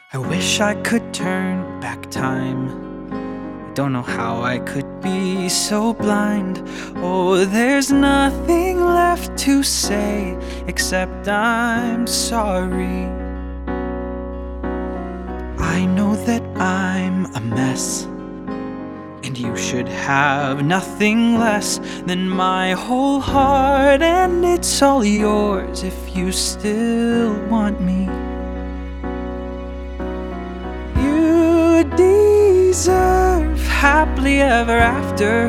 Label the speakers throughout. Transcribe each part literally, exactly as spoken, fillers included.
Speaker 1: I wish I could turn back time. I don't know how I could be so blind. Oh, there's nothing left to say except I'm sorry. I know that I'm a mess, and you should have nothing less than my whole heart, and it's all yours if you still want me. You deserve happily ever after,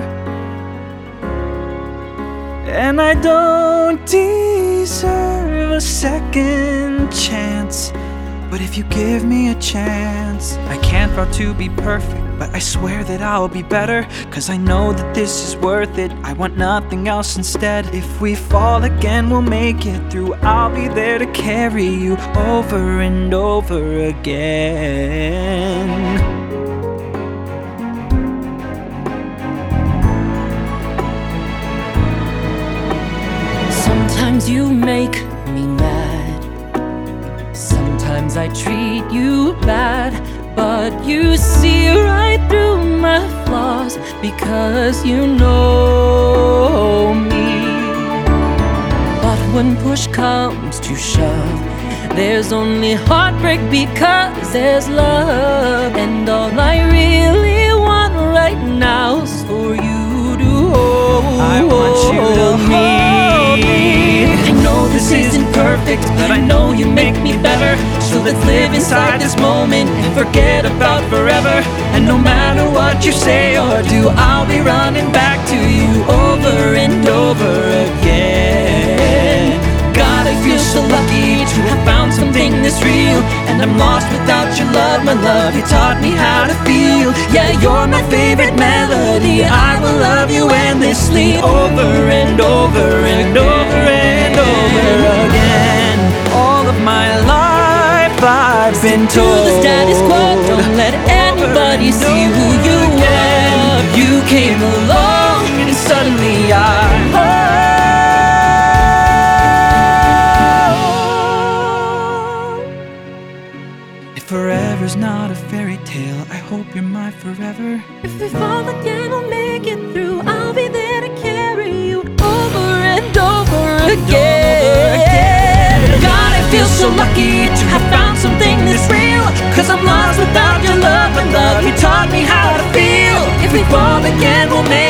Speaker 1: and I don't deserve a second chance. But if you give me a chance, I can't vow to be perfect, but I swear that I'll be better, 'cause I know that this is worth it. I want nothing else instead. If we fall again, we'll make it through. I'll be there to carry you over and over again.
Speaker 2: Sometimes you make me mad, sometimes I treat you bad, but you see right through my flaws because you know me. But when push comes to shove, there's only heartbreak because there's love. And all I really want right now is for you to hold.
Speaker 1: I want you to hold me.
Speaker 2: I know this isn't perfect, but I know you make me better. So let's live inside this moment and forget about forever. And no matter what you say or do, I'll be running back to you over and over again. God, I feel so lucky to have found something this real, and I'm lost without your love, my love. You taught me how to feel. Yeah, you're my favorite melody. I will love you endlessly over and over and over and over again.
Speaker 1: All of my life I've been
Speaker 2: To
Speaker 1: told
Speaker 2: the status quo, don't let anybody see who you are. You came along and suddenly I
Speaker 1: If forever's not a fairy tale, I hope you're my forever.
Speaker 2: If we fall again, we'll make it through. I'll be there to carry you over and over again. God, I feel so lucky to have found something this real, 'cause I'm lost without your love, my love. You taught me how to feel. If we fall again, we'll make